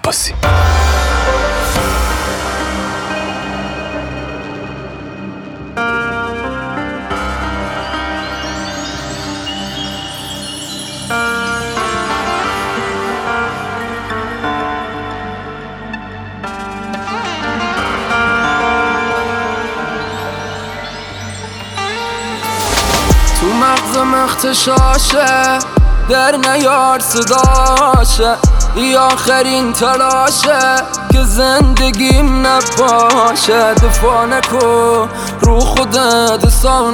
عباسی. تو مغزم اختشاشه، در نیار صداشه، ای آخرین تلاشه که زندگیم نباشه. دفاع نکن رو خودت حساب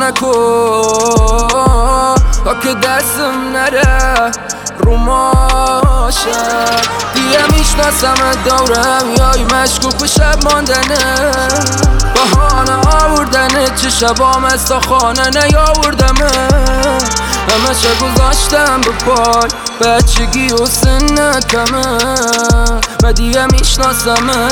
نکن تا که دستم نره رو ماشه. دیگه میشناسم دورم یای مشکوک و شب ماندنه، بهانه آوردنه چه شبام از تا خانه نیاوردمه. همه چه گذاشتم به پای بچگی و سن کمه و دیگه میشناسمه.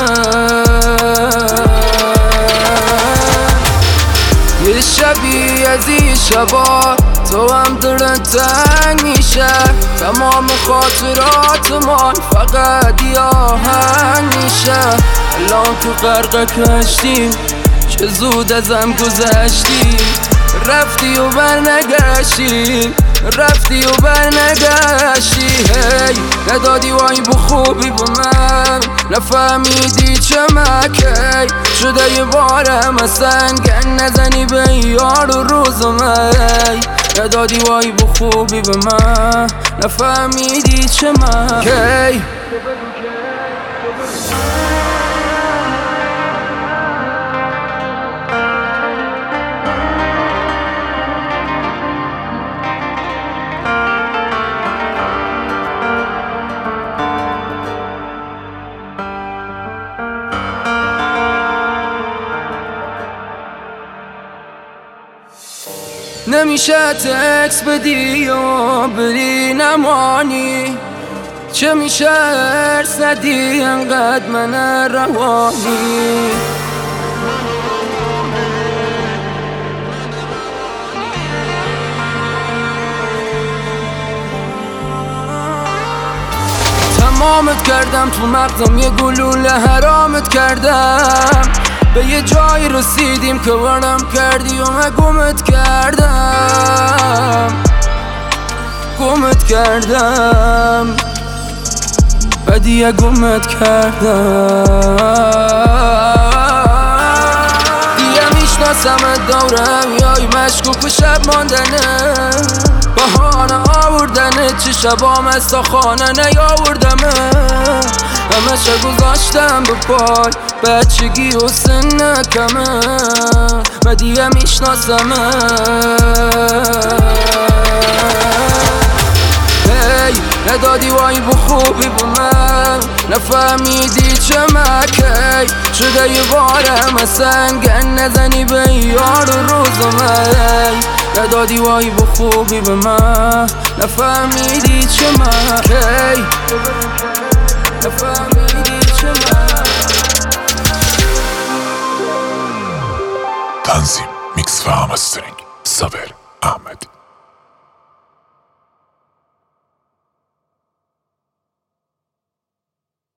یه شبی از این شبا تو هم دلت تنگ میشه، تمام خاطرات من فقط یه آهنگ میشه. الان تو غرق کشتیم چه زود ازم گذشتی، رفتی و برنگشتی، رفتی و برنگشتی. هی ندادی وای بو خوبی به من، نفهمیدی چه مکی شده یه بارم از سنگن نزنی به یار و روز من. ندادی وای بو خوبی به من، نفهمیدی چه مکی. نمیشه تکس بدی یا بری نمانی، چه میشه ارس ندی انقدر من روانی. تمامت کردم تو مغزم یه گلوله حرامت کردم، به یه جایی رسیدیم که ورم کردی و من گمت کردم، گمت کردم و دیگه گمت کردم. دیگه میشناسم دورم یای مشکوک و شب ماندنه، بهانه آوردنه چه شبام از تا خانه نیاوردمه. همه چه گذاشتم به پای بچگی و سن کمه و دیگه میشناسمه. هی ندادی وای بو خوبی به من، نفهمیدی چه مکی شده یه بارم از سنگن نزنی به یار و روز من. ندادی وای بو خوبی به من، نفهمیدی چه مکی، نفهمیدی چه مکی. تنظیم، میکس و همسترینگ صابر احمدی.